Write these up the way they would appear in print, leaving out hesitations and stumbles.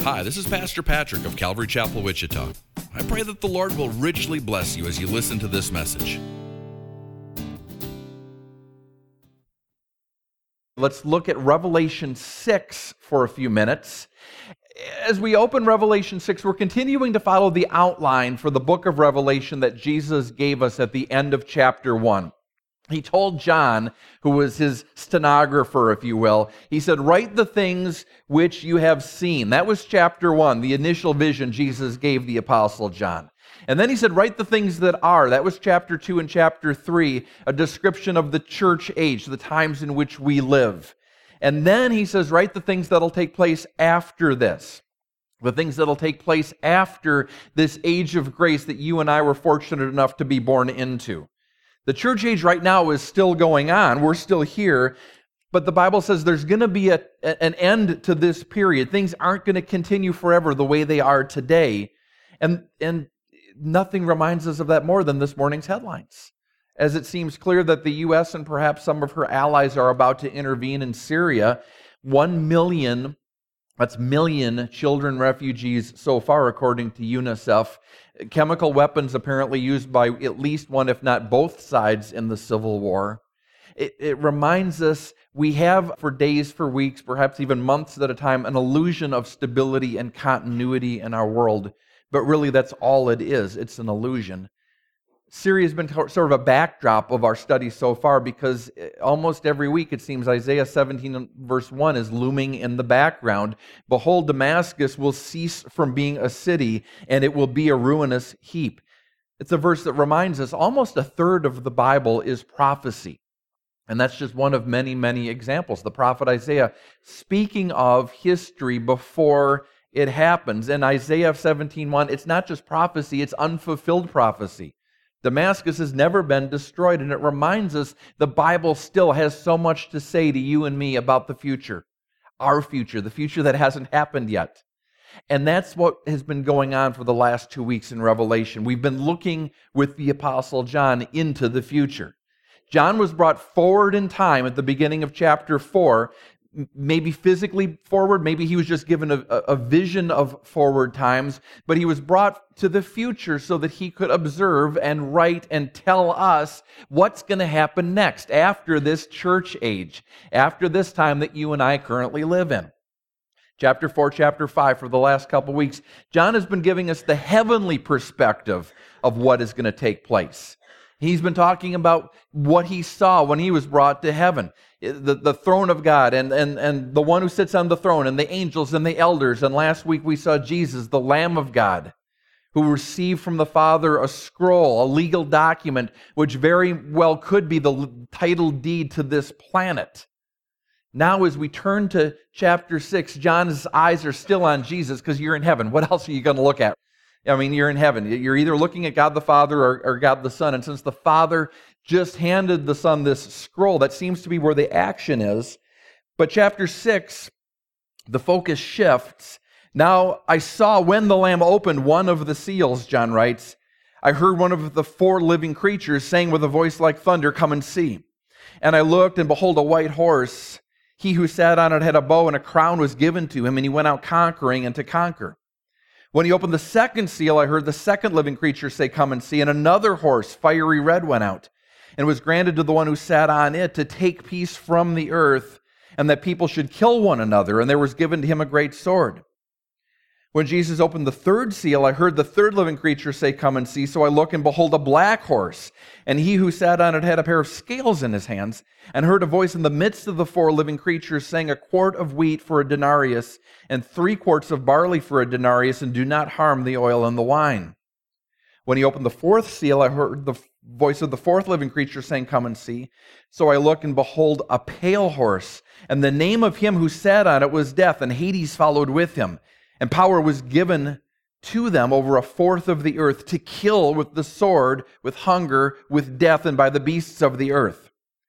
Hi, this is Pastor Patrick of Calvary Chapel, Wichita. I pray that the Lord will richly bless you as you listen to this message. Let's look at Revelation 6 for a few minutes. As we open Revelation 6, we're continuing to follow the outline for the book of Revelation that Jesus gave us at the end of chapter 1. He told John, who was his stenographer, if you will, he said, write the things which you have seen. That was chapter 1, the initial vision Jesus gave the Apostle John. And then he said, write the things that are. That was chapter 2 and chapter 3, a description of the church age, the times in which we live. And then he says, write the things that'll take place after this. The things that'll take place after this age of grace that you and I were fortunate enough to be born into. The church age right now is still going on. We're still here. But the Bible says there's going to be an end to this period. Things aren't going to continue forever the way they are today. And nothing reminds us of that more than this morning's headlines. As it seems clear that the U.S. and perhaps some of her allies are about to intervene in Syria. 1 million, that's million children refugees so far, according to UNICEF. Chemical weapons apparently used by at least one, if not both sides in the civil war. It reminds us we have for days, for weeks, perhaps even months at a time, an illusion of stability and continuity in our world. But really that's all it is. It's an illusion. Syria has been sort of a backdrop of our study so far because almost every week it seems Isaiah 17 verse 1 is looming in the background. Behold, Damascus will cease from being a city and it will be a ruinous heap. It's a verse that reminds us almost a third of the Bible is prophecy. And that's just one of many, many examples. The prophet Isaiah speaking of history before it happens. In Isaiah 17:1, it's not just prophecy, it's unfulfilled prophecy. Damascus has never been destroyed, and it reminds us the Bible still has so much to say to you and me about the future, our future, the future that hasn't happened yet. And that's what has been going on for the last 2 weeks in Revelation. We've been looking with the Apostle John into the future. John was brought forward in time at the beginning of chapter 4, maybe physically forward, maybe he was just given a vision of forward times, but he was brought to the future so that he could observe and write and tell us what's going to happen next after this church age, after this time that you and I currently live in. Chapter 4, chapter 5, for the last couple weeks, John has been giving us the heavenly perspective of what is going to take place. He's been talking about what he saw when he was brought to heaven, the throne of God and the one who sits on the throne and the angels and the elders. And last week we saw Jesus, the Lamb of God, who received from the Father a scroll, a legal document, which very well could be the title deed to this planet. Now as we turn to chapter 6, John's eyes are still on Jesus because you're in heaven. What else are you going to look at? I mean, you're in heaven. You're either looking at God the Father or God the Son. And since the Father just handed the Son this scroll, that seems to be where the action is. But chapter 6, the focus shifts. Now, I saw when the Lamb opened one of the seals, John writes, I heard one of the 4 living creatures saying with a voice like thunder, come and see. And I looked, and behold, a white horse. He who sat on it had a bow, and a crown was given to him, and he went out conquering and to conquer. When he opened the second seal, I heard the second living creature say, come and see. And another horse, fiery red, went out. And was granted to the one who sat on it to take peace from the earth, and that people should kill one another. And there was given to him a great sword. When Jesus opened the third seal, I heard the third living creature say, come and see. So I looked, and behold, a black horse. And he who sat on it had a pair of scales in his hands, and heard a voice in the midst of the 4 living creatures saying, a quart of wheat for a denarius, and 3 quarts of barley for a denarius, and do not harm the oil and the wine. When he opened the 4th seal, I heard the voice of the 4th living creature saying, come and see. So I looked, and behold, a pale horse. And the name of him who sat on it was Death, and Hades followed with him. And power was given to them over a fourth of the earth to kill with the sword, with hunger, with death, and by the beasts of the earth.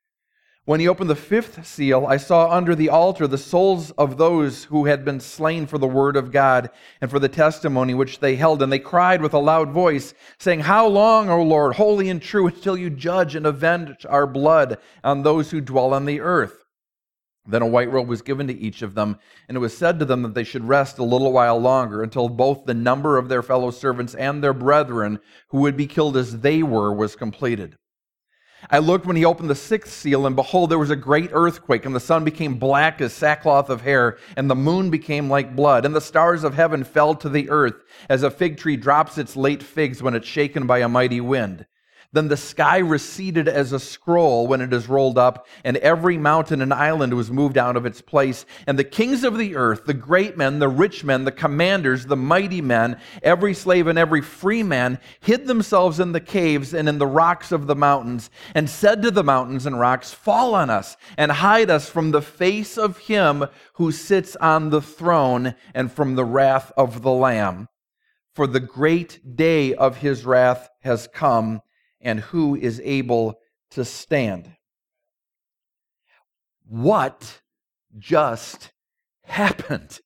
When he opened the 5th seal, I saw under the altar the souls of those who had been slain for the word of God and for the testimony which they held. And they cried with a loud voice, saying, how long, O Lord, holy and true, until you judge and avenge our blood on those who dwell on the earth? Then a white robe was given to each of them, and it was said to them that they should rest a little while longer until both the number of their fellow servants and their brethren who would be killed as they were was completed. I looked when he opened the sixth seal, and behold, there was a great earthquake, and the sun became black as sackcloth of hair, and the moon became like blood, and the stars of heaven fell to the earth, as a fig tree drops its late figs when it's shaken by a mighty wind. Then the sky receded as a scroll when it is rolled up, and every mountain and island was moved out of its place. And the kings of the earth, the great men, the rich men, the commanders, the mighty men, every slave and every free man, hid themselves in the caves and in the rocks of the mountains, and said to the mountains and rocks, "Fall on us, and hide us from the face of him who sits on the throne, and from the wrath of the Lamb. For the great day of his wrath has come, and who is able to stand?" What just happened?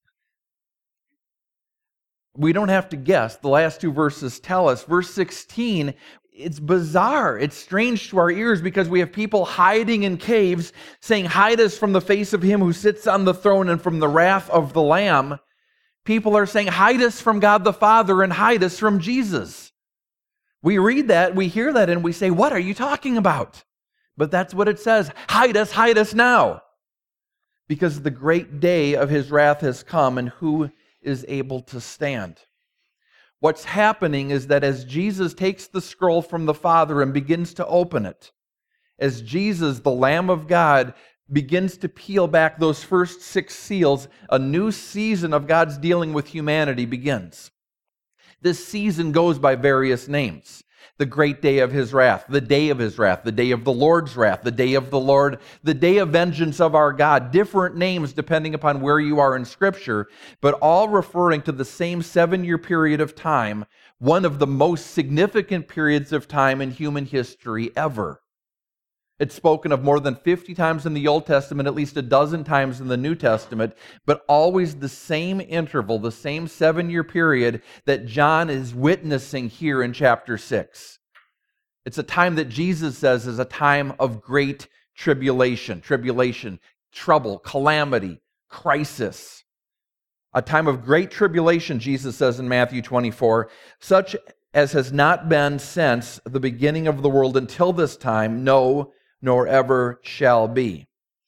We don't have to guess. The last two verses tell us. Verse 16, it's bizarre. It's strange to our ears because we have people hiding in caves saying, "Hide us from the face of him who sits on the throne and from the wrath of the Lamb." People are saying, "Hide us from God the Father and hide us from Jesus." We read that, we hear that, and we say, "What are you talking about?" But that's what it says. Hide us now. Because the great day of his wrath has come, and who is able to stand? What's happening is that as Jesus takes the scroll from the Father and begins to open it, as Jesus, the Lamb of God, begins to peel back those first 6 seals, a new season of God's dealing with humanity begins. This season goes by various names. The great day of his wrath, the day of his wrath, the day of the Lord's wrath, the day of the Lord, the day of vengeance of our God. Different names depending upon where you are in Scripture, but all referring to the same 7-year period of time, one of the most significant periods of time in human history ever. It's spoken of more than 50 times in the Old Testament, at least a dozen times in the New Testament, but always the same interval, the same 7-year period that John is witnessing here in chapter 6. It's a time that Jesus says is a time of great tribulation, trouble, calamity, crisis. A time of great tribulation, Jesus says in Matthew 24, such as has not been since the beginning of the world until this time, no, nor ever shall be.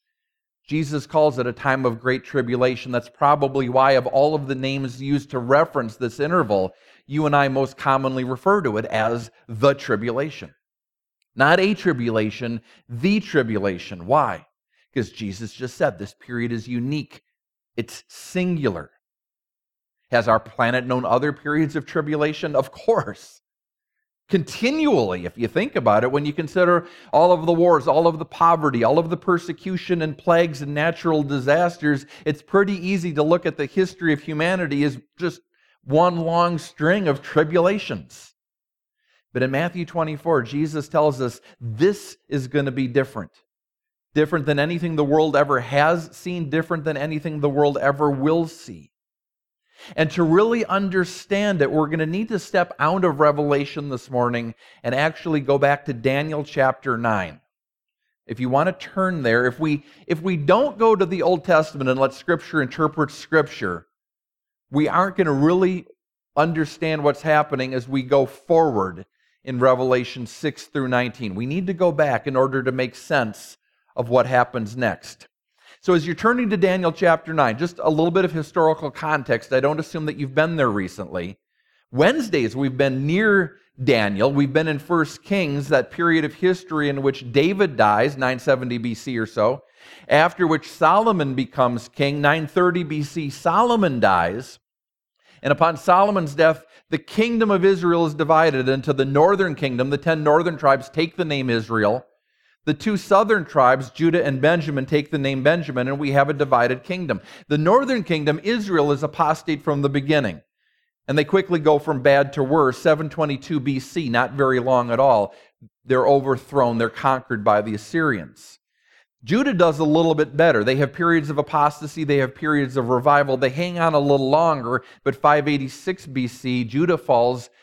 Jesus calls it a time of great tribulation. That's probably why, of all of the names used to reference this interval, you and I most commonly refer to it as the tribulation. Not a tribulation, the tribulation. Why? Because Jesus just said this period is unique. It's singular. Has our planet known other periods of tribulation? Of course. Continually, if you think about it, when you consider all of the wars, all of the poverty, all of the persecution and plagues and natural disasters, it's pretty easy to look at the history of humanity as just one long string of tribulations. But in Matthew 24, Jesus tells us this is going to be different. Different than anything the world ever has seen, different than anything the world ever will see. And to really understand it, we're going to need to step out of Revelation this morning and actually go back to Daniel chapter 9. If you want to turn there, if we don't go to the Old Testament and let Scripture interpret Scripture, we aren't going to really understand what's happening as we go forward in Revelation 6 through 19. We need to go back in order to make sense of what happens next. So as you're turning to Daniel chapter 9, just a little bit of historical context. I don't assume that you've been there recently. Wednesdays, we've been near Daniel. We've been in 1 Kings, that period of history in which David dies, 970 BC or so, after which Solomon becomes king. 930 BC, Solomon dies. And upon Solomon's death, the kingdom of Israel is divided into the northern kingdom. The 10 northern tribes take the name Israel. The 2 southern tribes, Judah and Benjamin, take the name Benjamin, and we have a divided kingdom. The northern kingdom, Israel, is apostate from the beginning. And they quickly go from bad to worse. 722 BC, not very long at all. They're overthrown. They're conquered by the Assyrians. Judah does a little bit better. They have periods of apostasy. They have periods of revival. They hang on a little longer, but 586 BC, Judah falls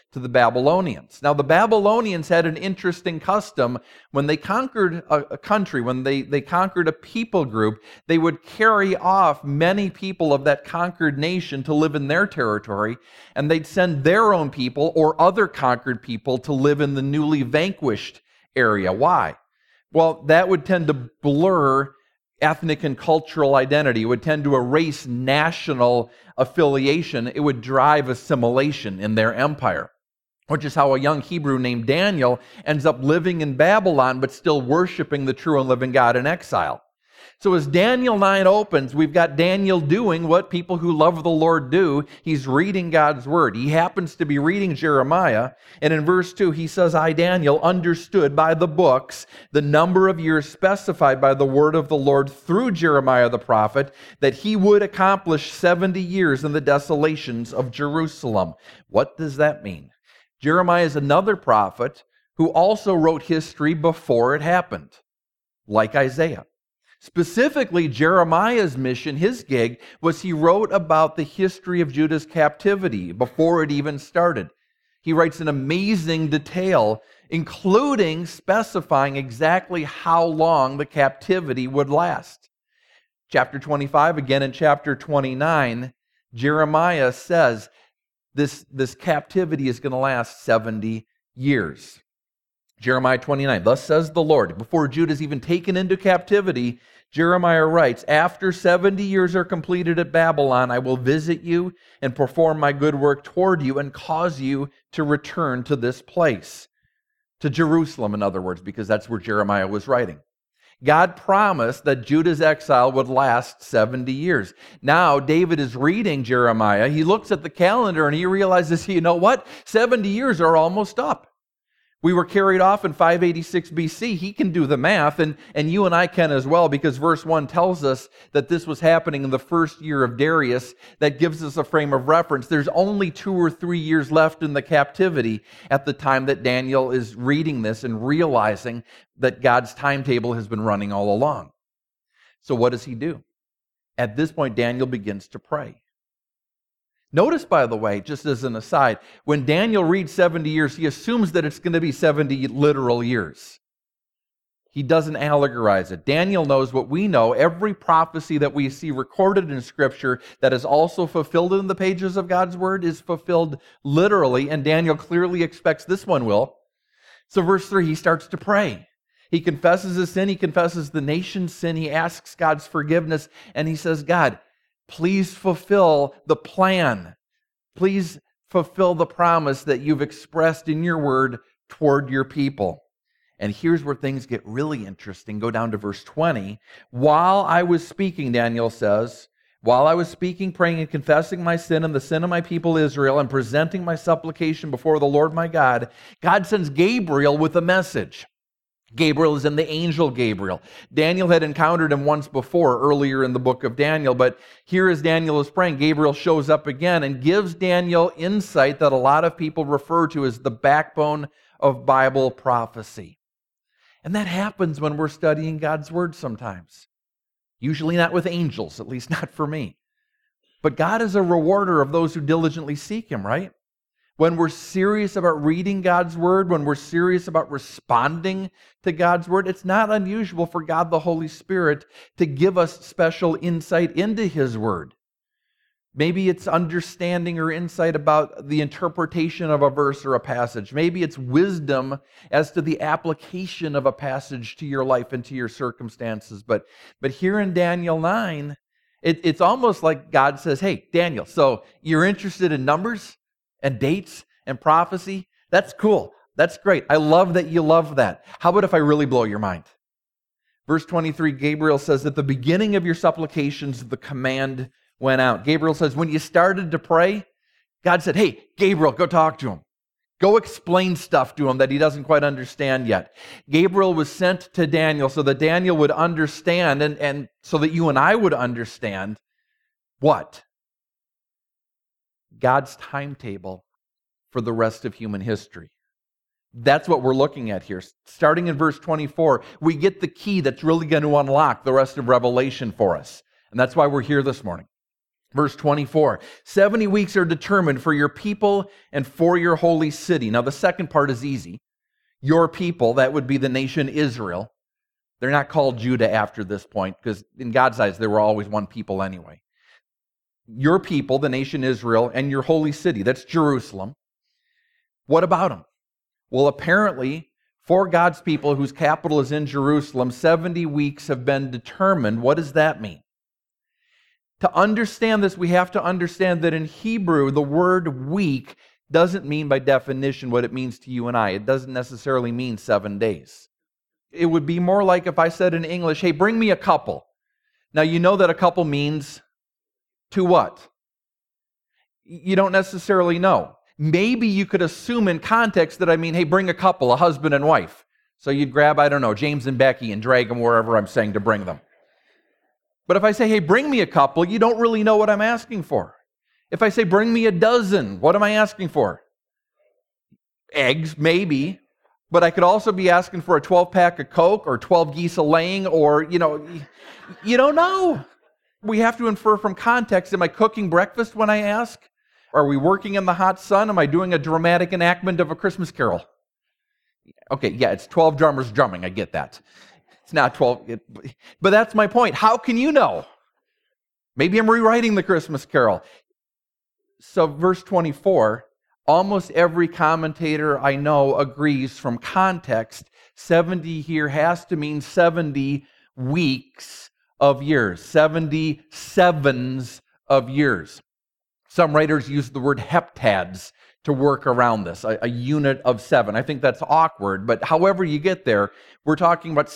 to the Babylonians. Now, the Babylonians had an interesting custom. When they conquered a country, when they conquered a people group, they would carry off many people of that conquered nation to live in their territory, and they'd send their own people or other conquered people to live in the newly vanquished area. Why? Well, that would tend to blur ethnic and cultural identity. It would tend to erase national affiliation. It would drive assimilation in their empire, which is how a young Hebrew named Daniel ends up living in Babylon, but still worshiping the true and living God in exile. So as Daniel 9 opens, we've got Daniel doing what people who love the Lord do. He's reading God's word. He happens to be reading Jeremiah, and in verse 2 he says, I, Daniel, understood by the books the number of years specified by the word of the Lord through Jeremiah the prophet, that he would accomplish 70 years in the desolations of Jerusalem. What does that mean? Jeremiah is another prophet who also wrote history before it happened, like Isaiah. Specifically, Jeremiah's mission, his gig, was he wrote about the history of Judah's captivity before it even started. He writes in amazing detail, including specifying exactly how long the captivity would last. Chapter 25, again in chapter 29, Jeremiah says this captivity is going to last 70 years. Jeremiah 29, thus says the Lord, before Judah is even taken into captivity, Jeremiah writes, after 70 years are completed at Babylon, I will visit you and perform my good work toward you and cause you to return to this place. To Jerusalem, in other words, because that's where Jeremiah was writing. God promised that Judah's exile would last 70 years. Now, David is reading Jeremiah. He looks at the calendar and he realizes, you know what? 70 years are almost up. We were carried off in 586 BC. He can do the math, and you and I can as well, because verse 1 tells us that this was happening in the first year of Darius. That gives us a frame of reference. There's only 2 or 3 years left in the captivity at the time that Daniel is reading this and realizing that God's timetable has been running all along. So what does he do? At this point, Daniel begins to pray. Notice, by the way, just as an aside, when Daniel reads 70 years, he assumes that it's going to be 70 literal years. He doesn't allegorize it. Daniel knows what we know. Every prophecy that we see recorded in Scripture that is also fulfilled in the pages of God's Word is fulfilled literally, and Daniel clearly expects this one will. So verse 3, he starts to pray. He confesses his sin. He confesses the nation's sin. He asks God's forgiveness, and he says, God, please fulfill the plan. Please fulfill the promise that you've expressed in your word toward your people. And here's where things get really interesting. Go down to verse 20. While I was speaking, Daniel says, while I was speaking, praying, and confessing my sin and the sin of my people Israel, and presenting my supplication before the Lord my God, God sends Gabriel with a message. Gabriel is in the angel Gabriel. Daniel had encountered him once before, earlier in the book of Daniel, but here as Daniel is praying, Gabriel shows up again and gives Daniel insight that a lot of people refer to as the backbone of Bible prophecy. And that happens when we're studying God's Word sometimes. Usually not with angels, at least not for me. But God is a rewarder of those who diligently seek Him, right? When we're serious about reading God's Word, when we're serious about responding to God's Word, it's not unusual for God the Holy Spirit to give us special insight into His Word. Maybe it's understanding or insight about the interpretation of a verse or a passage. Maybe it's wisdom as to the application of a passage to your life and to your circumstances. But here in Daniel 9, it's almost like God says, hey, Daniel, so you're interested in numbers and dates and prophecy? That's cool. That's great. I love that you love that. How about if I really blow your mind? Verse 23, Gabriel says, at the beginning of your supplications, the command went out. Gabriel says, when you started to pray, God said, hey, Gabriel, go talk to him. Go explain stuff to him that he doesn't quite understand yet. Gabriel was sent to Daniel so that Daniel would understand and so that you and I would understand what? God's timetable for the rest of human history. That's what we're looking at here. Starting in verse 24, we get the key that's really going to unlock the rest of Revelation for us. And that's why we're here this morning. Verse 24, 70 weeks are determined for your people and for your holy city. Now, the second part is easy. Your people, that would be the nation Israel. They're not called Judah after this point, because in God's eyes, they were always one people anyway. Your people, the nation Israel, and your holy city, that's Jerusalem. What about them? Well, apparently, for God's people whose capital is in Jerusalem, 70 weeks have been determined. What does that mean? To understand this, we have to understand that in Hebrew, the word week doesn't mean by definition what it means to you and I. It doesn't necessarily mean 7 days. It would be more like if I said in English, hey, bring me a couple. Now, you know that a couple means to what? You don't necessarily know. Maybe you could assume in context that I mean, hey, bring a couple, a husband and wife. So you'd grab, I don't know, James and Becky and drag them wherever I'm saying to bring them. But if I say, hey, bring me a couple, you don't really know what I'm asking for. If I say, bring me a dozen, what am I asking for? Eggs, maybe. But I could also be asking for a 12-pack of Coke or 12 geese a-laying or, you don't know. We have to infer from context. Am I cooking breakfast when I ask? Are we working in the hot sun? Am I doing a dramatic enactment of A Christmas Carol? Okay, yeah, it's 12 drummers drumming. I get that. It's not 12. But that's my point. How can you know? Maybe I'm rewriting the Christmas Carol. So verse 24, almost every commentator I know agrees from context, 70 here has to mean 70 weeks of years, 70 sevens of years. Some writers use the word heptads to work around this, a unit of 7. I think that's awkward, but however you get there, we're talking about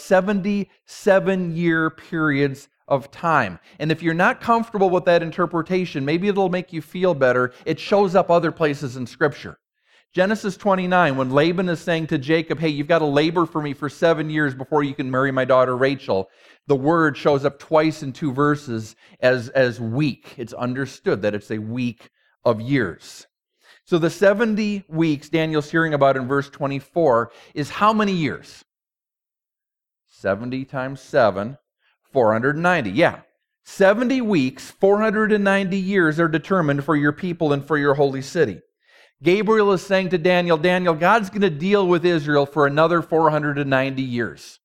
77-year periods of time. And if you're not comfortable with that interpretation, maybe it'll make you feel better. It shows up other places in Scripture. Genesis 29, when Laban is saying to Jacob, hey, you've got to labor for me for 7 years before you can marry my daughter Rachel, the word shows up twice in 2 verses as week. It's understood that it's a week of years. So the 70 weeks Daniel's hearing about in verse 24 is how many years? 70 times 7, 490. Yeah. 70 weeks, 490 years are determined for your people and for your holy city. Gabriel is saying to Daniel, God's going to deal with Israel for another 490 years.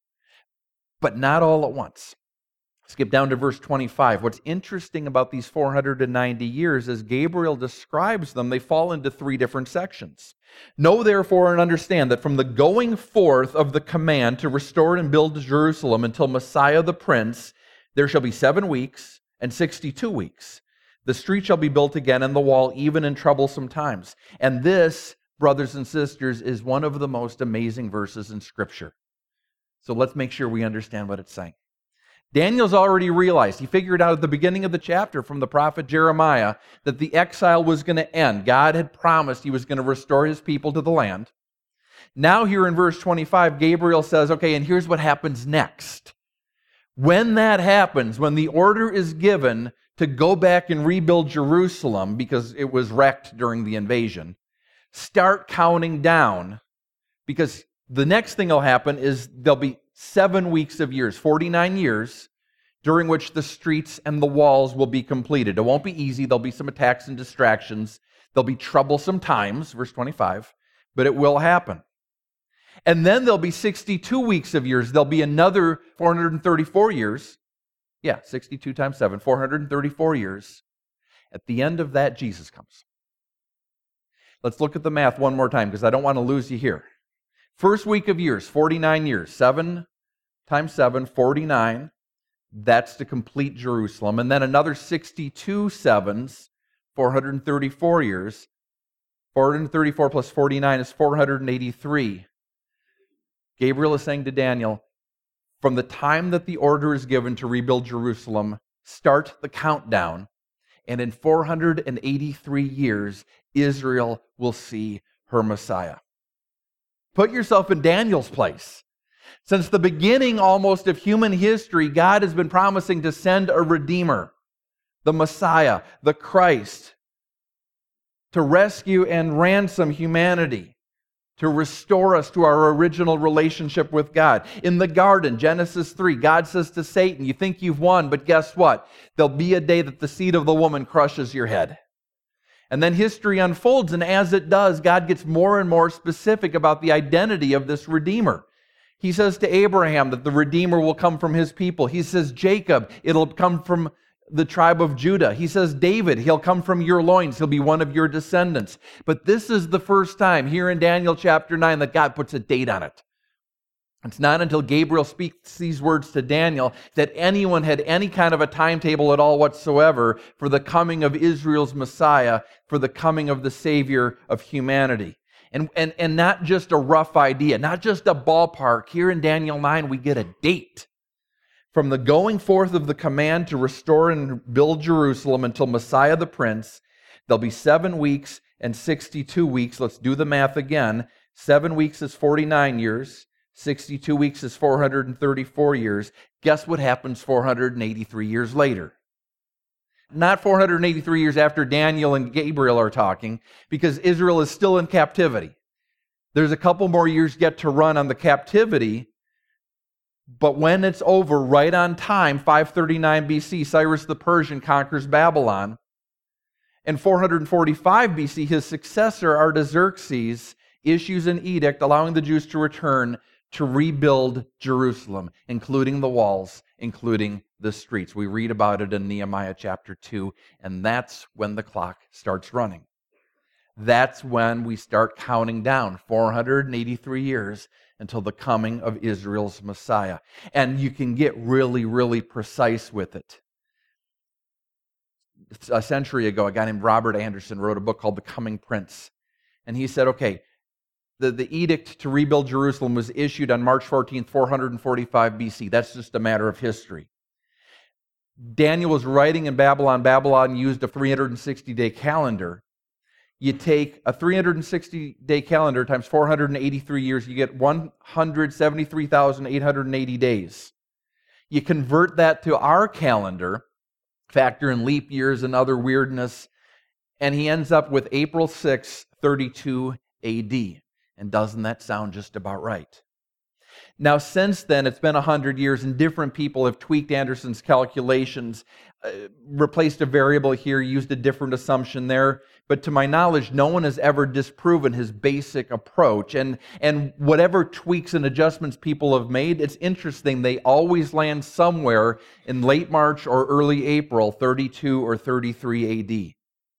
But not all at once. Skip down to verse 25. What's interesting about these 490 years is Gabriel describes them. They fall into 3 different sections. Know therefore and understand that from the going forth of the command to restore and build Jerusalem until Messiah the Prince, there shall be 7 weeks and 62 weeks. The street shall be built again and the wall even in troublesome times. And this, brothers and sisters, is one of the most amazing verses in Scripture. So let's make sure we understand what it's saying. Daniel's already realized, he figured out at the beginning of the chapter from the prophet Jeremiah that the exile was going to end. God had promised he was going to restore his people to the land. Now here in verse 25, Gabriel says, okay, and here's what happens next. When that happens, when the order is given to go back and rebuild Jerusalem because it was wrecked during the invasion, start counting down, because the next thing will happen is there'll be 7 weeks of years, 49 years, during which the streets and the walls will be completed. It won't be easy. There'll be some attacks and distractions. There'll be troublesome times, verse 25, but it will happen. And then there'll be 62 weeks of years. There'll be another 434 years. Yeah, 62 times 7, 434 years. At the end of that, Jesus comes. Let's look at the math one more time because I don't want to lose you here. First week of years, 49 years. 7 times 7, 49. That's to complete Jerusalem. And then another 62 sevens, 434 years. 434 plus 49 is 483. Gabriel is saying to Daniel, from the time that the order is given to rebuild Jerusalem, start the countdown, and in 483 years, Israel will see her Messiah. Put yourself in Daniel's place. Since the beginning almost of human history, God has been promising to send a Redeemer, the Messiah, the Christ, to rescue and ransom humanity, to restore us to our original relationship with God. In the garden, Genesis 3, God says to Satan, you think you've won, but guess what? There'll be a day that the seed of the woman crushes your head. And then history unfolds, and as it does, God gets more and more specific about the identity of this Redeemer. He says to Abraham that the Redeemer will come from his people. He says, Jacob, it'll come from the tribe of Judah. He says, David, he'll come from your loins. He'll be one of your descendants. But this is the first time here in Daniel chapter 9 that God puts a date on it. It's not until Gabriel speaks these words to Daniel that anyone had any kind of a timetable at all whatsoever for the coming of Israel's Messiah, for the coming of the Savior of humanity. And not just a rough idea, not just a ballpark. Here in Daniel 9, we get a date. From the going forth of the command to restore and build Jerusalem until Messiah the Prince, there'll be 7 weeks and 62 weeks. Let's do the math again. 7 weeks is 49 years. 62 weeks is 434 years. Guess what happens 483 years later? Not 483 years after Daniel and Gabriel are talking, because Israel is still in captivity. There's a couple more years yet to run on the captivity, but when it's over, right on time, 539 BC, Cyrus the Persian conquers Babylon. In 445 BC, his successor, Artaxerxes, issues an edict allowing the Jews to return to rebuild Jerusalem, including the walls, including the streets. We read about it in Nehemiah chapter 2, and that's when the clock starts running. That's when we start counting down 483 years until the coming of Israel's Messiah. And you can get really, really precise with it. A century ago, a guy named Robert Anderson wrote a book called The Coming Prince. And he said, okay, the edict to rebuild Jerusalem was issued on March 14th, 445 BC. That's just a matter of history. Daniel was writing in Babylon. Babylon used a 360-day calendar. You take a 360-day calendar times 483 years, you get 173,880 days. You convert that to our calendar, factor in leap years and other weirdness, and he ends up with April 6, 32 AD. And doesn't that sound just about right? Now, since then, it's been 100 years, and different people have tweaked Anderson's calculations, replaced a variable here, used a different assumption there. But to my knowledge, no one has ever disproven his basic approach. And whatever tweaks and adjustments people have made, it's interesting, they always land somewhere in late March or early April, 32 or 33 AD.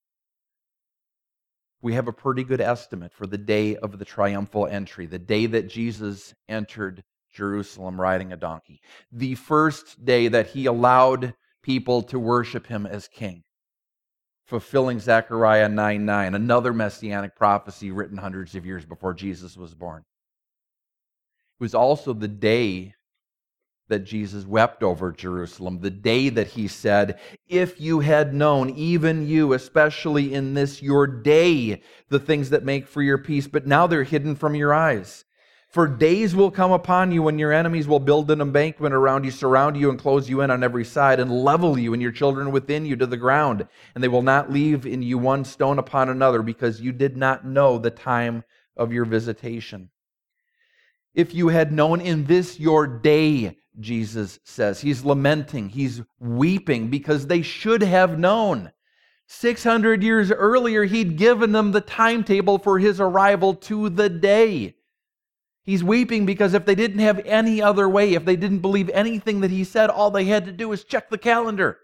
We have a pretty good estimate for the day of the triumphal entry, the day that Jesus entered Jerusalem riding a donkey, the first day that he allowed people to worship him as king, fulfilling Zechariah 9:9, another messianic prophecy written hundreds of years before Jesus was born. It was also the day that Jesus wept over Jerusalem, the day that he said, if you had known, even you, especially in this your day, the things that make for your peace, but now they're hidden from your eyes. For days will come upon you when your enemies will build an embankment around you, surround you and close you in on every side, and level you and your children within you to the ground. And they will not leave in you one stone upon another, because you did not know the time of your visitation. If you had known in this your day, Jesus says. He's lamenting, he's weeping, because they should have known. 600 years earlier, he'd given them the timetable for his arrival to the day. He's weeping because if they didn't have any other way, if they didn't believe anything that he said, all they had to do was check the calendar.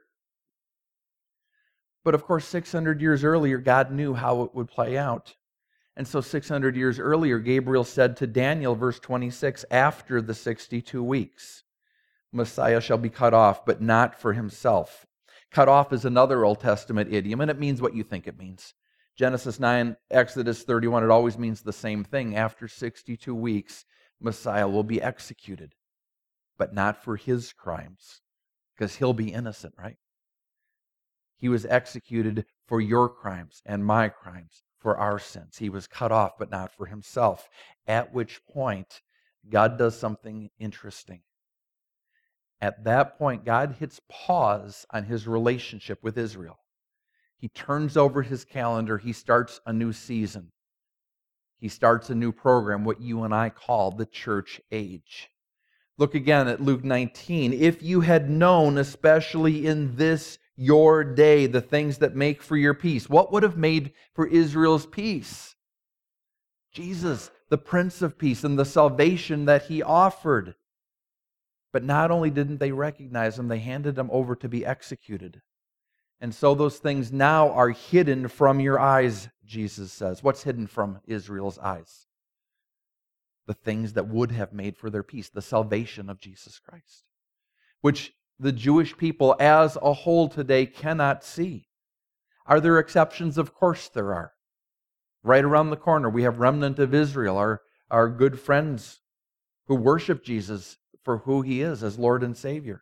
But of course, 600 years earlier, God knew how it would play out. And so 600 years earlier, Gabriel said to Daniel, verse 26, after the 62 weeks, Messiah shall be cut off, but not for himself. Cut off is another Old Testament idiom, and it means what you think it means. Genesis 9, Exodus 31, it always means the same thing. After 62 weeks, Messiah will be executed, but not for his crimes, because he'll be innocent, right? He was executed for your crimes and my crimes, for our sins. He was cut off, but not for himself. At which point, God does something interesting. At that point, God hits pause on his relationship with Israel. He turns over his calendar. He starts a new season. He starts a new program, what you and I call the church age. Look again at Luke 19. If you had known, especially in this your day, the things that make for your peace, what would have made for Israel's peace? Jesus, the Prince of Peace, and the salvation that He offered. But not only didn't they recognize Him, they handed Him over to be executed. And so those things now are hidden from your eyes, Jesus says. What's hidden from Israel's eyes? The things that would have made for their peace, the salvation of Jesus Christ, which the Jewish people as a whole today cannot see. Are there exceptions? Of course there are. Right around the corner, we have Remnant of Israel, our good friends who worship Jesus for who He is as Lord and Savior.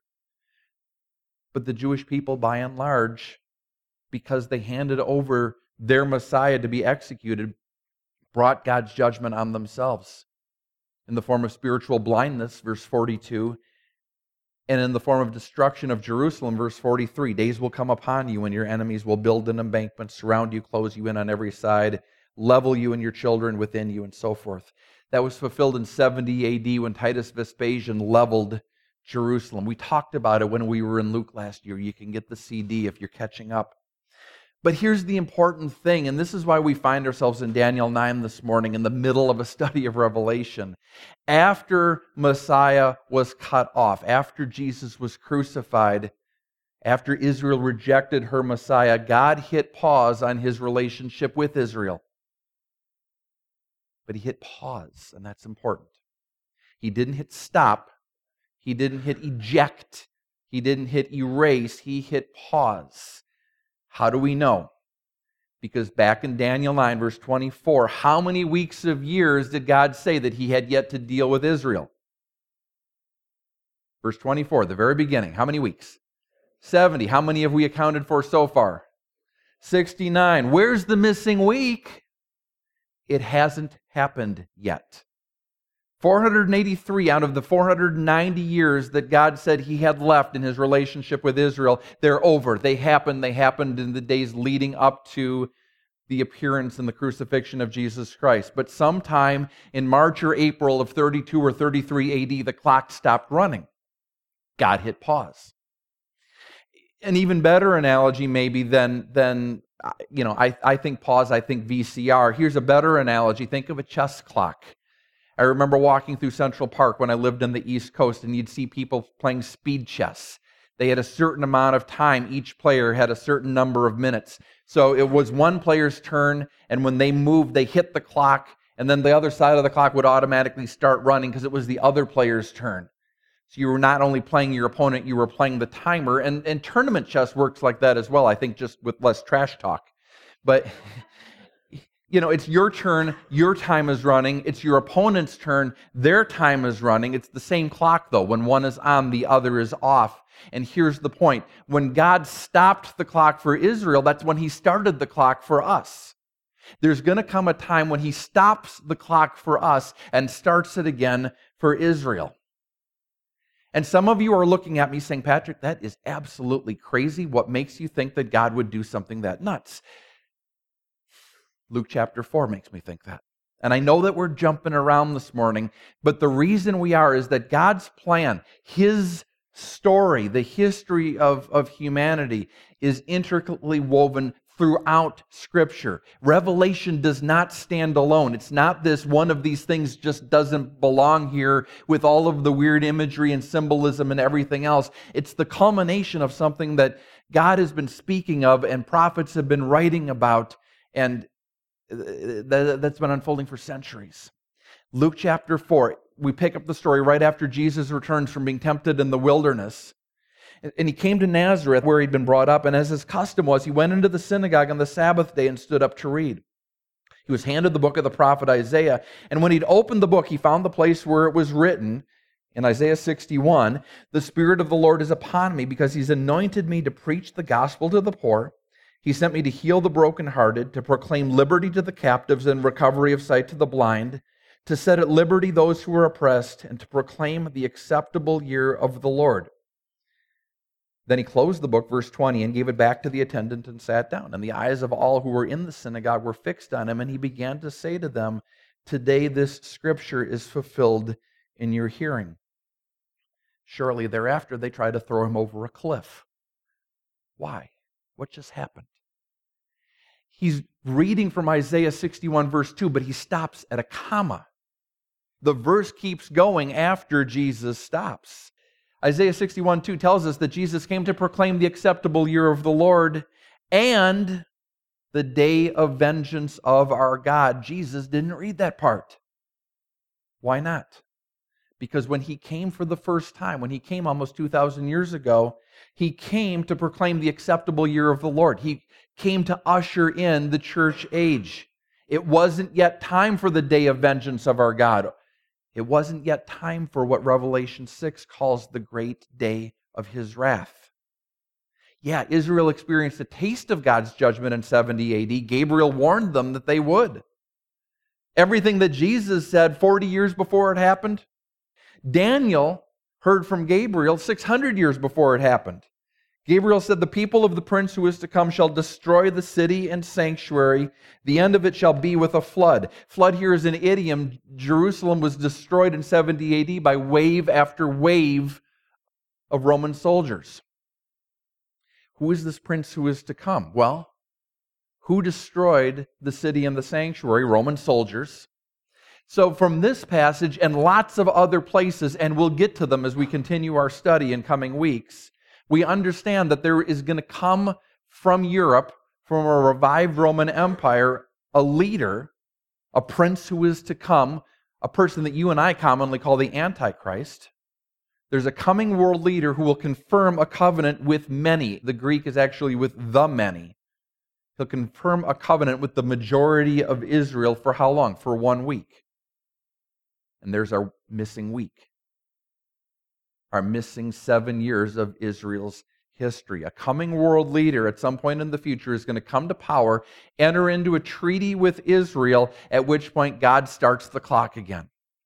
But the Jewish people, by and large, because they handed over their Messiah to be executed, brought God's judgment on themselves in the form of spiritual blindness, verse 42, and in the form of destruction of Jerusalem, verse 43. Days will come upon you when your enemies will build an embankment, surround you, close you in on every side, level you and your children within you, and so forth. That was fulfilled in 70 AD when Titus Vespasian leveled Jerusalem. We talked about it when we were in Luke last year. You can get the CD if you're catching up. But here's the important thing, and this is why we find ourselves in Daniel 9 this morning in the middle of a study of Revelation. After Messiah was cut off, after Jesus was crucified, after Israel rejected her Messiah, God hit pause on His relationship with Israel. But He hit pause, and that's important. He didn't hit stop. He didn't hit eject. He didn't hit erase. He hit pause. How do we know? Because back in Daniel 9, verse 24, how many weeks of years did God say that He had yet to deal with Israel? Verse 24, the very beginning. How many weeks? 70. How many have we accounted for so far? 69. Where's the missing week? It hasn't happened yet. 483 out of the 490 years that God said He had left in His relationship with Israel, they're over. They happened in the days leading up to the appearance and the crucifixion of Jesus Christ. But sometime in March or April of 32 or 33 AD, the clock stopped running. God hit pause. An even better analogy maybe than I think pause, I think VCR. Here's a better analogy. Think of a chess clock. I remember walking through Central Park when I lived on the East Coast, and you'd see people playing speed chess. They had a certain amount of time. Each player had a certain number of minutes. So it was one player's turn, and when they moved, they hit the clock, and then the other side of the clock would automatically start running because it was the other player's turn. So you were not only playing your opponent, you were playing the timer. And tournament chess works like that as well, I think, just with less trash talk. But it's your turn, your time is running. It's your opponent's turn, their time is running. It's the same clock, though. When one is on, the other is off. And here's the point. When God stopped the clock for Israel, that's when He started the clock for us. There's going to come a time when He stops the clock for us and starts it again for Israel. And some of you are looking at me saying, Patrick, that is absolutely crazy. What makes you think that God would do something that nuts? Luke chapter 4 makes me think that. And I know that we're jumping around this morning, but the reason we are is that God's plan, His story, the history of humanity is intricately woven throughout Scripture. Revelation does not stand alone. It's not this one of these things just doesn't belong here with all of the weird imagery and symbolism and everything else. It's the culmination of something that God has been speaking of and prophets have been writing about, and that's been unfolding for centuries. Luke chapter 4, we pick up the story right after Jesus returns from being tempted in the wilderness. And He came to Nazareth where he'd been brought up, and as his custom was, he went into the synagogue on the Sabbath day and stood up to read. He was handed the book of the prophet Isaiah, and when he'd opened the book, he found the place where it was written in Isaiah 61, "The Spirit of the Lord is upon me, because He's anointed me to preach the gospel to the poor. He sent me to heal the brokenhearted, to proclaim liberty to the captives and recovery of sight to the blind, to set at liberty those who are oppressed, and to proclaim the acceptable year of the Lord." Then he closed the book, verse 20, and gave it back to the attendant and sat down. And the eyes of all who were in the synagogue were fixed on him, and he began to say to them, today this scripture is fulfilled in your hearing. Shortly thereafter, they try to throw him over a cliff. Why? What just happened? He's reading from Isaiah 61 verse 2, but he stops at a comma. The verse keeps going after Jesus stops. Isaiah 61:2 tells us that Jesus came to proclaim the acceptable year of the Lord and the day of vengeance of our God. Jesus didn't read that part. Why not? Because when he came for the first time, when he came almost 2,000 years ago, he came to proclaim the acceptable year of the Lord. He came to usher in the church age. It wasn't yet time for the day of vengeance of our God. It wasn't yet time for what Revelation 6 calls the great day of his wrath. Yeah, Israel experienced a taste of God's judgment in 70 AD. Gabriel warned them that they would. Everything that Jesus said 40 years before it happened, Daniel heard from Gabriel 600 years before it happened. Gabriel said, "The people of the prince who is to come shall destroy the city and sanctuary. The end of it shall be with a flood." Flood here is an idiom. Jerusalem was destroyed in 70 AD by wave after wave of Roman soldiers. Who is this prince who is to come? Well, who destroyed the city and the sanctuary? Roman soldiers. So from this passage and lots of other places, and we'll get to them as we continue our study in coming weeks, we understand that there is going to come from Europe, from a revived Roman Empire, a leader, a prince who is to come, a person that you and I commonly call the Antichrist. There's a coming world leader who will confirm a covenant with many. The Greek is actually with the many. He'll confirm a covenant with the majority of Israel for how long? For 1 week. And there's our missing week. Our missing 7 years of Israel's history. A coming world leader at some point in the future is going to come to power, enter into a treaty with Israel, at which point God starts the clock again.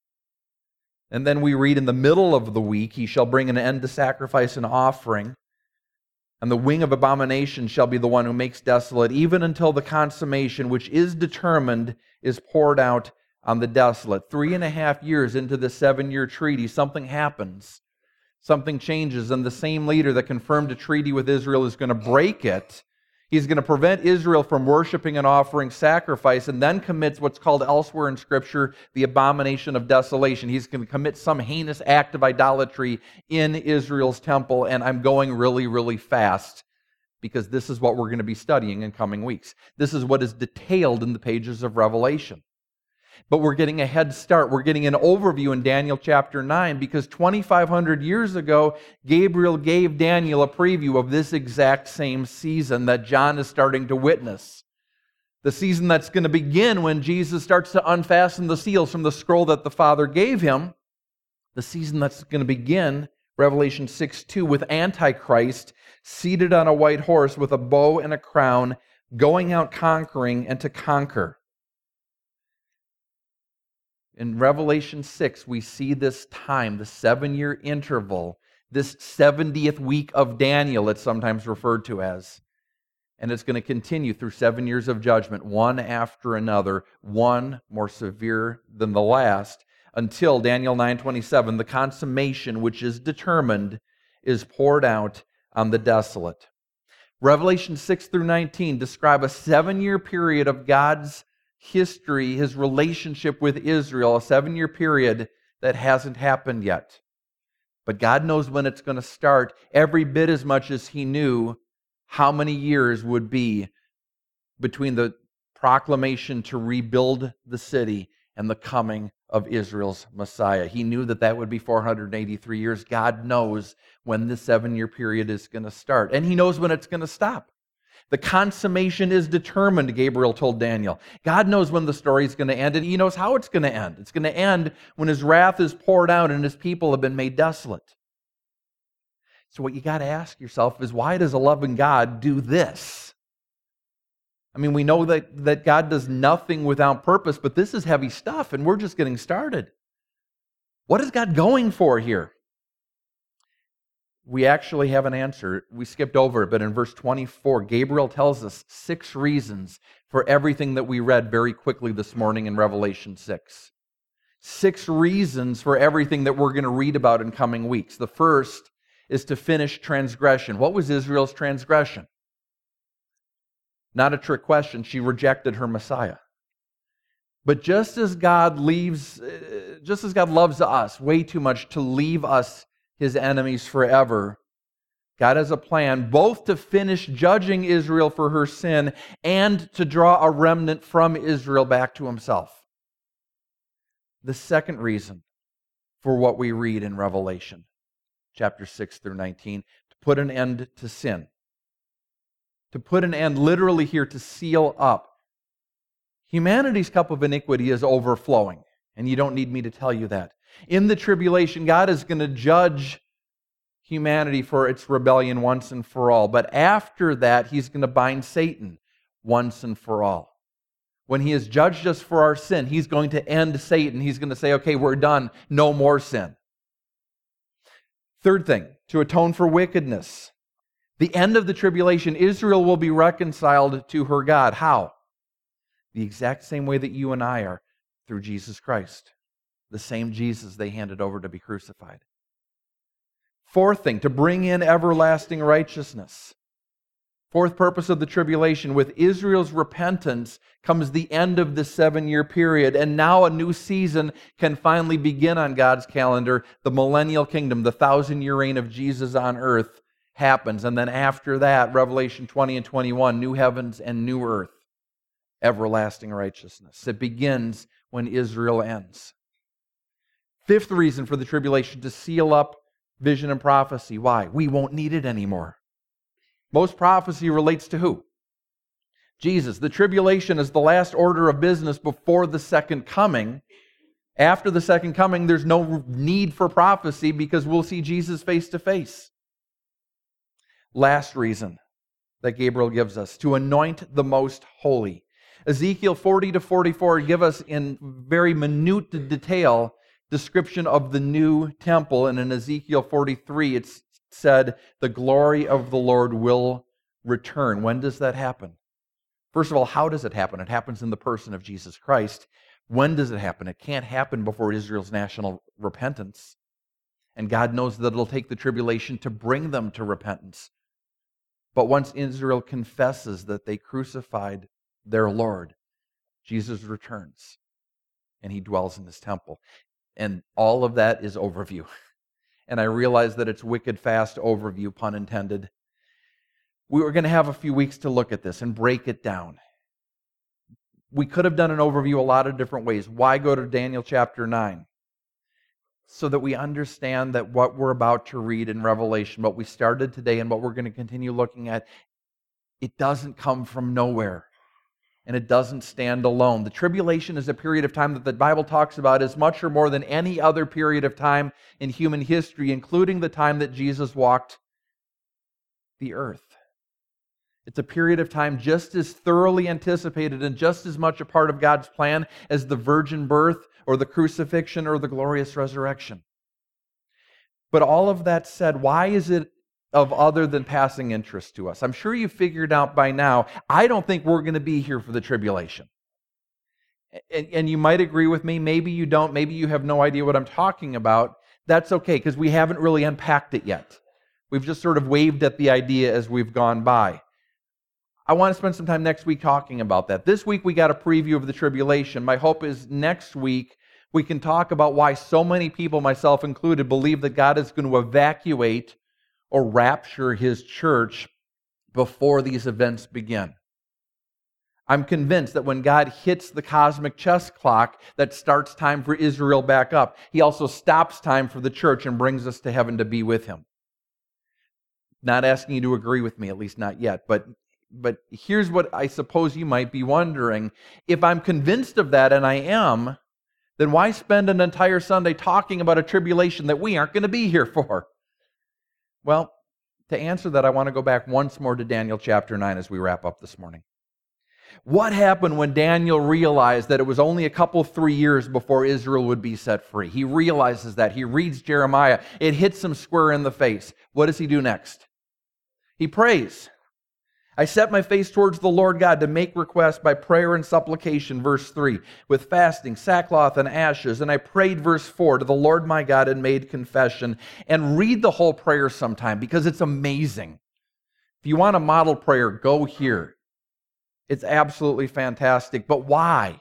And then we read in the middle of the week, "He shall bring an end to sacrifice and offering, and the wing of abomination shall be the one who makes desolate, even until the consummation which is determined is poured out on the desolate." 3.5 years into the 7-year treaty, something happens. Something changes, and the same leader that confirmed a treaty with Israel is going to break it. He's going to prevent Israel from worshiping and offering sacrifice, and then commits what's called elsewhere in Scripture the abomination of desolation. He's going to commit some heinous act of idolatry in Israel's temple, and I'm going really, really fast because this is what we're going to be studying in coming weeks. This is what is detailed in the pages of Revelation. But we're getting a head start. We're getting an overview in Daniel chapter 9 because 2,500 years ago, Gabriel gave Daniel a preview of this exact same season that John is starting to witness. The season that's going to begin when Jesus starts to unfasten the seals from the scroll that the Father gave him. The season that's going to begin, Revelation 6:2, with Antichrist seated on a white horse with a bow and a crown, going out conquering and to conquer. In Revelation 6, we see this time, the 7-year interval, this 70th week of Daniel, it's sometimes referred to as. And it's going to continue through 7 years of judgment, one after another, one more severe than the last, until Daniel 9:27, the consummation which is determined is poured out on the desolate. Revelation 6 through 19 describe a 7-year period of God's history, his relationship with Israel, a 7-year period that hasn't happened yet. But God knows when it's going to start, every bit as much as he knew how many years would be between the proclamation to rebuild the city and the coming of Israel's Messiah. He knew that that would be 483 years. God knows when this 7-year period is going to start, and he knows when it's going to stop. The consummation is determined, Gabriel told Daniel. God knows when the story is going to end, and he knows how it's going to end. It's going to end when his wrath is poured out and his people have been made desolate. So what you got to ask yourself is, why does a loving God do this? I mean, we know that God does nothing without purpose, but this is heavy stuff, and we're just getting started. What is God going for here? We actually have an answer. We skipped over it, but in verse 24, Gabriel tells us 6 reasons for everything that we read very quickly this morning in Revelation 6. 6 reasons for everything that we're going to read about in coming weeks. The first is to finish transgression. What was Israel's transgression? Not a trick question. She rejected her Messiah. But just as God loves us way too much to leave us His enemies forever, God has a plan both to finish judging Israel for her sin and to draw a remnant from Israel back to Himself. The second reason for what we read in Revelation, chapter 6 through 19, to put an end to sin. To put an end, literally here, to seal up. Humanity's cup of iniquity is overflowing, and you don't need me to tell you that. In the tribulation, God is going to judge humanity for its rebellion once and for all. But after that, He's going to bind Satan once and for all. When He has judged us for our sin, He's going to end Satan. He's going to say, okay, we're done. No more sin. Third thing, to atone for wickedness. The end of the tribulation, Israel will be reconciled to her God. How? The exact same way that you and I are, through Jesus Christ. The same Jesus they handed over to be crucified. Fourth thing, to bring in everlasting righteousness. Fourth purpose of the tribulation, with Israel's repentance comes the end of the 7-year period, and now a new season can finally begin on God's calendar. The millennial kingdom, the 1,000-year reign of Jesus on earth happens. And then after that, Revelation 20 and 21, new heavens and new earth, everlasting righteousness. It begins when Israel ends. Fifth reason for the tribulation, to seal up vision and prophecy. Why? We won't need it anymore. Most prophecy relates to who? Jesus. The tribulation is the last order of business before the second coming. After the second coming, there's no need for prophecy because we'll see Jesus face to face. Last reason that Gabriel gives us, to anoint the most holy. Ezekiel 40 to 44 give us in very minute detail description of the new temple, and in Ezekiel 43 it's said the glory of the Lord will return. When does that happen? First of all, how does it happen? It happens in the person of Jesus Christ. When does it happen? It can't happen before Israel's national repentance. And God knows that it'll take the tribulation to bring them to repentance. But once Israel confesses that they crucified their Lord, Jesus returns and He dwells in His temple. And all of that is overview. And I realize that it's wicked fast overview, pun intended. We were going to have a few weeks to look at this and break it down. We could have done an overview a lot of different ways. Why go to Daniel chapter 9? So that we understand that what we're about to read in Revelation, what we started today and what we're going to continue looking at, it doesn't come from nowhere. And it doesn't stand alone. The tribulation is a period of time that the Bible talks about as much or more than any other period of time in human history, including the time that Jesus walked the earth. It's a period of time just as thoroughly anticipated and just as much a part of God's plan as the virgin birth or the crucifixion or the glorious resurrection. But all of that said, why is it of other than passing interest to us? I'm sure you figured out by now, I don't think we're going to be here for the tribulation. And you might agree with me, maybe you don't, maybe you have no idea what I'm talking about. That's okay, because we haven't really unpacked it yet. We've just sort of waved at the idea as we've gone by. I want to spend some time next week talking about that. This week we got a preview of the tribulation. My hope is next week we can talk about why so many people, myself included, believe that God is going to evacuate or rapture His church before these events begin. I'm convinced that when God hits the cosmic chess clock that starts time for Israel back up, He also stops time for the church and brings us to heaven to be with Him. Not asking you to agree with me, at least not yet, but here's what I suppose you might be wondering. If I'm convinced of that, and I am, then why spend an entire Sunday talking about a tribulation that we aren't going to be here for? Well, to answer that, I want to go back once more to Daniel chapter 9 as we wrap up this morning. What happened when Daniel realized that it was only 3 years before Israel would be set free? He realizes that. He reads Jeremiah. It hits him square in the face. What does he do next? He prays. I set my face towards the Lord God to make request by prayer and supplication, verse 3, with fasting, sackcloth, and ashes. And I prayed, verse 4, to the Lord my God and made confession. And read the whole prayer sometime because it's amazing. If you want a model prayer, go here. It's absolutely fantastic. But why?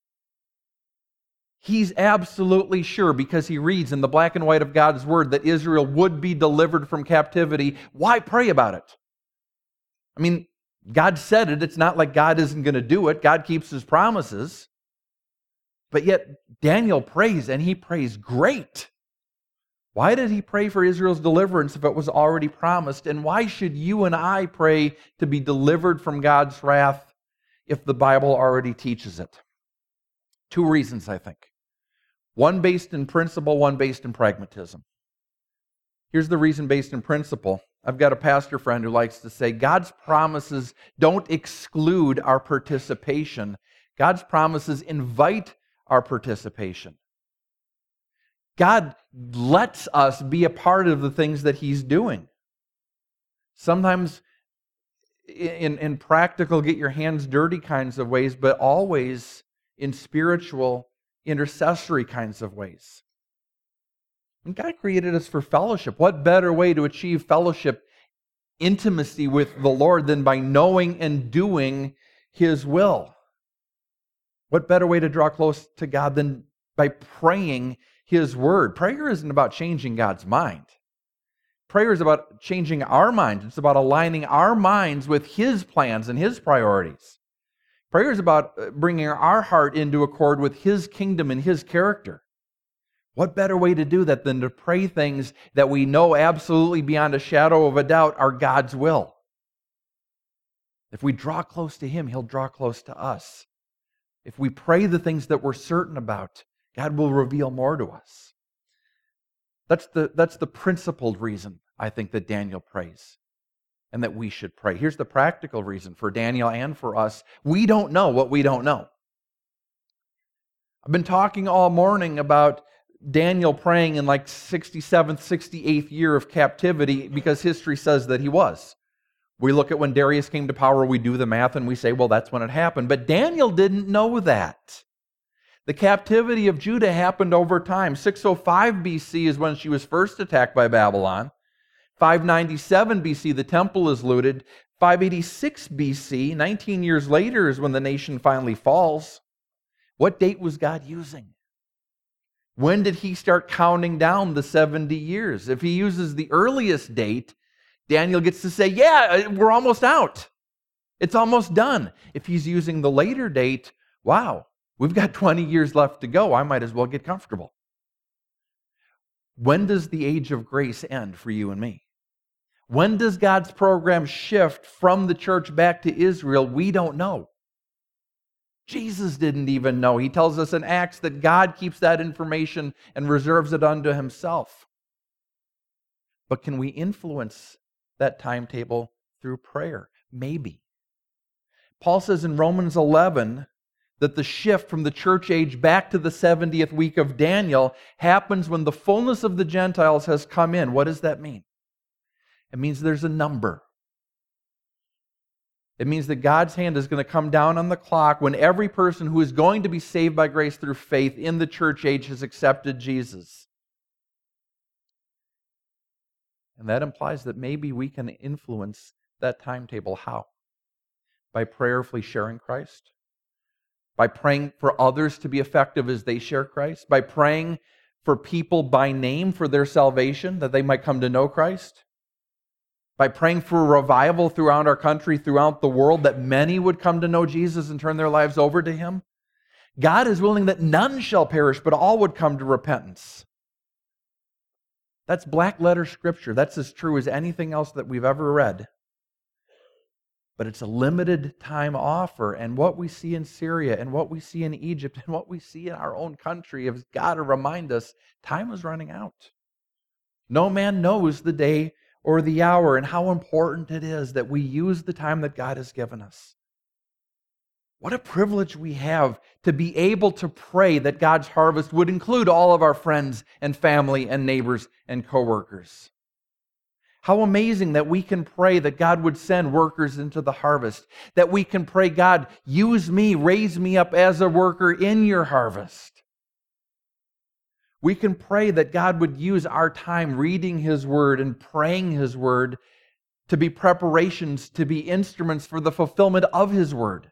He's absolutely sure, because he reads in the black and white of God's word that Israel would be delivered from captivity. Why pray about it? I mean, God said it. It's not like God isn't going to do it. God keeps his promises. But yet, Daniel prays, and he prays great. Why did he pray for Israel's deliverance if it was already promised? And why should you and I pray to be delivered from God's wrath if the Bible already teaches it? Two reasons, I think. One based in principle, one based in pragmatism. Here's the reason based in principle. I've got a pastor friend who likes to say, God's promises don't exclude our participation. God's promises invite our participation. God lets us be a part of the things that he's doing. Sometimes in practical, get your hands dirty kinds of ways, but always in spiritual, intercessory kinds of ways. And God created us for fellowship. What better way to achieve fellowship, intimacy with the Lord than by knowing and doing his will? What better way to draw close to God than by praying his word? Prayer isn't about changing God's mind. Prayer is about changing our mind. It's about aligning our minds with his plans and his priorities. Prayer is about bringing our heart into accord with his kingdom and his character. What better way to do that than to pray things that we know absolutely beyond a shadow of a doubt are God's will? If we draw close to him, he'll draw close to us. If we pray the things that we're certain about, God will reveal more to us. That's the principled reason, I think, that Daniel prays and that we should pray. Here's the practical reason for Daniel and for us. We don't know what we don't know. I've been talking all morning about Daniel praying in like 67th, 68th year of captivity because history says that he was. We look at when Darius came to power, we do the math and we say, well, that's when it happened. But Daniel didn't know that. The captivity of Judah happened over time. 605 BC is when she was first attacked by Babylon. 597 BC, the temple is looted. 586 BC, 19 years later, is when the nation finally falls. What date was God using? When did he start counting down the 70 years? If he uses the earliest date, Daniel gets to say, yeah, we're almost out. It's almost done. If he's using the later date, wow, we've got 20 years left to go. I might as well get comfortable. When does the age of grace end for you and me? When does God's program shift from the church back to Israel? We don't know. Jesus didn't even know. He tells us in Acts that God keeps that information and reserves it unto himself. But can we influence that timetable through prayer? Maybe. Paul says in Romans 11 that the shift from the church age back to the 70th week of Daniel happens when the fullness of the Gentiles has come in. What does that mean? It means there's a number. It means that God's hand is going to come down on the clock when every person who is going to be saved by grace through faith in the church age has accepted Jesus. And that implies that maybe we can influence that timetable. How? By prayerfully sharing Christ? By praying for others to be effective as they share Christ? By praying for people by name for their salvation, that they might come to know Christ? By praying for a revival throughout our country, throughout the world, that many would come to know Jesus and turn their lives over to him? God is willing that none shall perish, but all would come to repentance. That's black letter scripture. That's as true as anything else that we've ever read. But it's a limited time offer, and what we see in Syria, and what we see in Egypt, and what we see in our own country has got to remind us time is running out. No man knows the day or the hour, and how important it is that we use the time that God has given us. What a privilege we have to be able to pray that God's harvest would include all of our friends and family and neighbors and coworkers. How amazing that we can pray that God would send workers into the harvest, that we can pray, God, use me, raise me up as a worker in your harvest. We can pray that God would use our time reading His Word and praying His Word to be preparations, to be instruments for the fulfillment of His Word.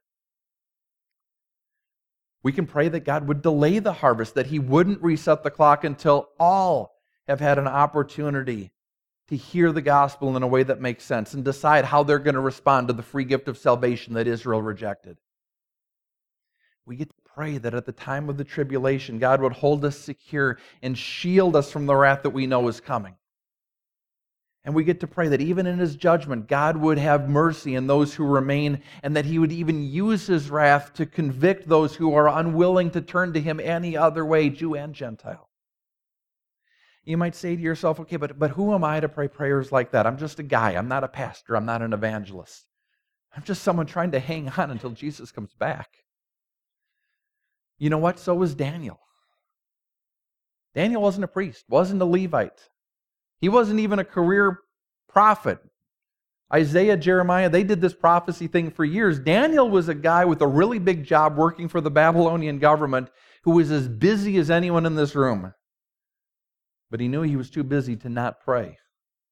We can pray that God would delay the harvest, that He wouldn't reset the clock until all have had an opportunity to hear the gospel in a way that makes sense and decide how they're going to respond to the free gift of salvation that Israel rejected. We get to pray that at the time of the tribulation, God would hold us secure and shield us from the wrath that we know is coming. And we get to pray that even in His judgment, God would have mercy on those who remain, and that He would even use His wrath to convict those who are unwilling to turn to Him any other way, Jew and Gentile. You might say to yourself, okay, but who am I to pray prayers like that? I'm just a guy. I'm not a pastor. I'm not an evangelist. I'm just someone trying to hang on until Jesus comes back. You know what? So was Daniel. Daniel wasn't a priest, wasn't a Levite. He wasn't even a career prophet. Isaiah, Jeremiah, they did this prophecy thing for years. Daniel was a guy with a really big job working for the Babylonian government who was as busy as anyone in this room. But he knew he was too busy to not pray.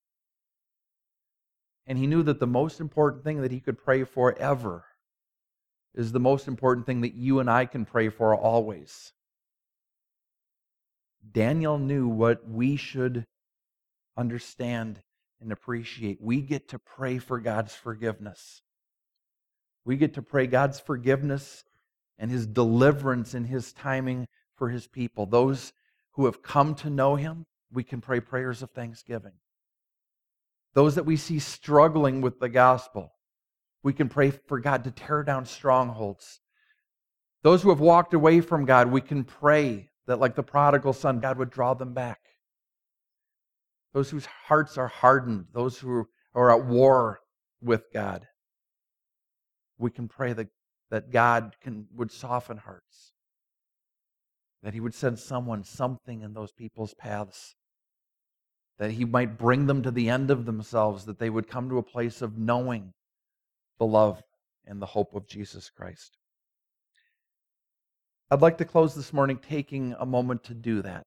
And he knew that the most important thing that he could pray for ever is the most important thing that you and I can pray for always. Daniel knew what we should understand and appreciate. We get to pray for God's forgiveness. We get to pray God's forgiveness and His deliverance and His timing for His people. Those who have come to know Him, we can pray prayers of thanksgiving. Those that we see struggling with the gospel, we can pray for God to tear down strongholds. Those who have walked away from God, we can pray that like the prodigal son, God would draw them back. Those whose hearts are hardened, those who are at war with God, we can pray that God would soften hearts. That He would send something in those people's paths. That He might bring them to the end of themselves, that they would come to a place of knowing the love and the hope of Jesus Christ. I'd like to close this morning taking a moment to do that.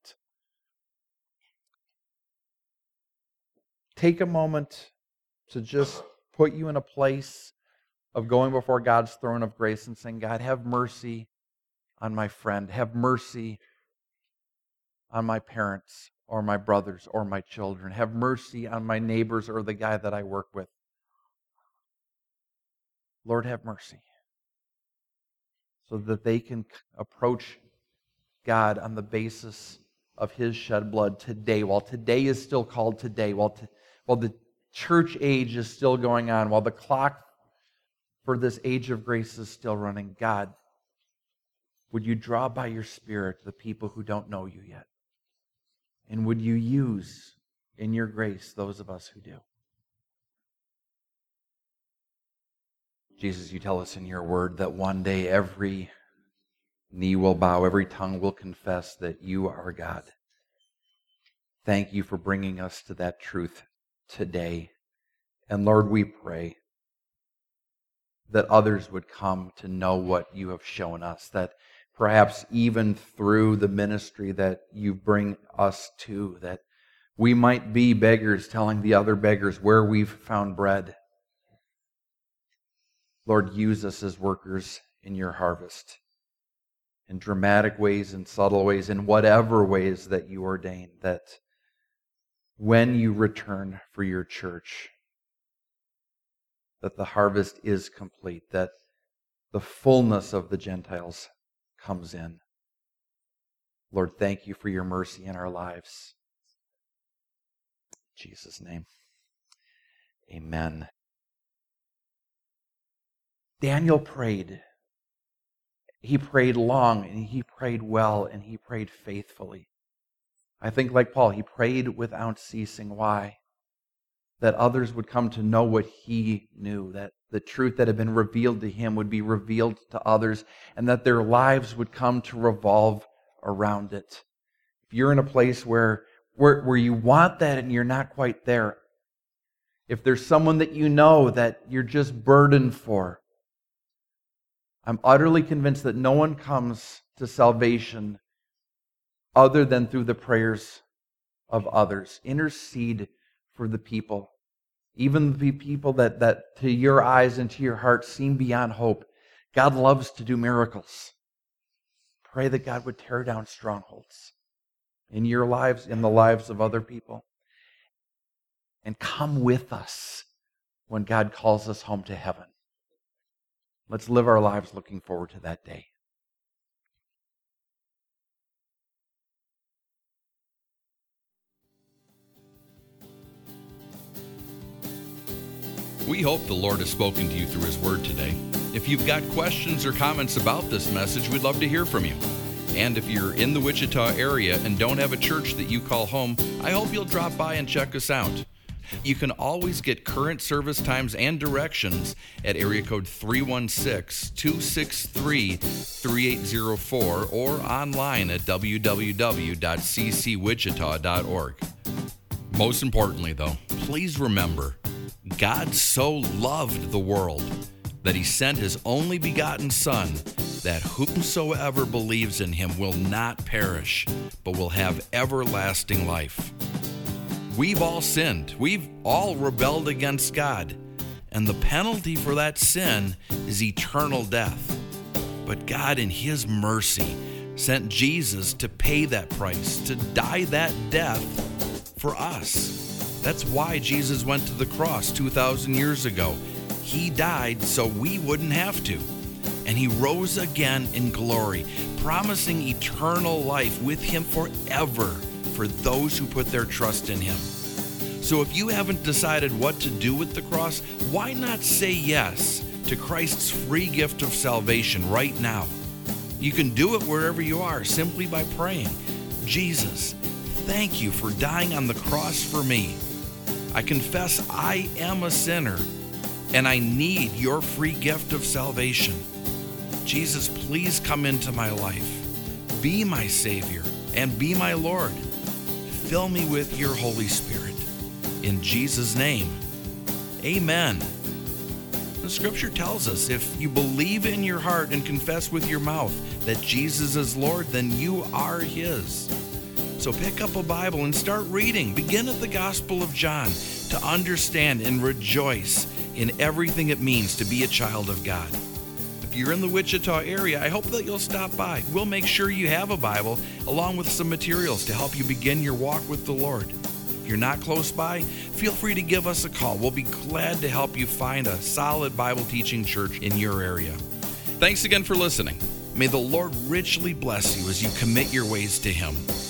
Take a moment to just put you in a place of going before God's throne of grace and saying, God, have mercy on my friend. Have mercy on my parents or my brothers or my children. Have mercy on my neighbors or the guy that I work with. Lord, have mercy. So that they can approach God on the basis of His shed blood today, while today is still called today, while the church age is still going on, while the clock for this age of grace is still running. God, would you draw by your Spirit the people who don't know you yet? And would you use in your grace those of us who do? Jesus, you tell us in your word that one day every knee will bow, every tongue will confess that you are God. Thank you for bringing us to that truth today. And Lord, we pray that others would come to know what you have shown us, that perhaps even through the ministry that you bring us to, that we might be beggars telling the other beggars where we've found bread. Lord, use us as workers in your harvest in dramatic ways, in subtle ways, in whatever ways that you ordain, that when you return for your church, that the harvest is complete, that the fullness of the Gentiles comes in. Lord, thank you for your mercy in our lives. In Jesus' name, amen. Daniel prayed. He prayed long, and he prayed well, and he prayed faithfully. I think like Paul, he prayed without ceasing. Why? That others would come to know what he knew, that the truth that had been revealed to him would be revealed to others, and that their lives would come to revolve around it. If you're in a place where you want that and you're not quite there, If there's someone that you know that you're just burdened for, I'm utterly convinced that no one comes to salvation other than through the prayers of others. Intercede for the people, even the people that to your eyes and to your heart seem beyond hope. God loves to do miracles. Pray that God would tear down strongholds in your lives, in the lives of other people. And come with us when God calls us home to heaven. Let's live our lives looking forward to that day. We hope the Lord has spoken to you through His Word today. If you've got questions or comments about this message, we'd love to hear from you. And if you're in the Wichita area and don't have a church that you call home, I hope you'll drop by and check us out. You can always get current service times and directions at area code 316-263-3804 or online at www.ccwichita.org. Most importantly, though, please remember, God so loved the world that He sent His only begotten Son, that whomsoever believes in Him will not perish, but will have everlasting life. We've all sinned. We've all rebelled against God. And the penalty for that sin is eternal death. But God, in His mercy, sent Jesus to pay that price, to die that death for us. That's why Jesus went to the cross 2,000 years ago. He died so we wouldn't have to. And He rose again in glory, promising eternal life with Him forever for those who put their trust in Him. So if you haven't decided what to do with the cross, why not say yes to Christ's free gift of salvation right now? You can do it wherever you are simply by praying, Jesus, thank you for dying on the cross for me. I confess I am a sinner and I need your free gift of salvation. Jesus, please come into my life. Be my Savior and be my Lord. Fill me with your Holy Spirit. In Jesus' name, amen. The Scripture tells us if you believe in your heart and confess with your mouth that Jesus is Lord, then you are His. So pick up a Bible and start reading. Begin at the Gospel of John to understand and rejoice in everything it means to be a child of God. If you're in the Wichita area, I hope that you'll stop by. We'll make sure you have a Bible along with some materials to help you begin your walk with the Lord. If you're not close by, feel free to give us a call. We'll be glad to help you find a solid Bible teaching church in your area. Thanks again for listening. May the Lord richly bless you as you commit your ways to Him.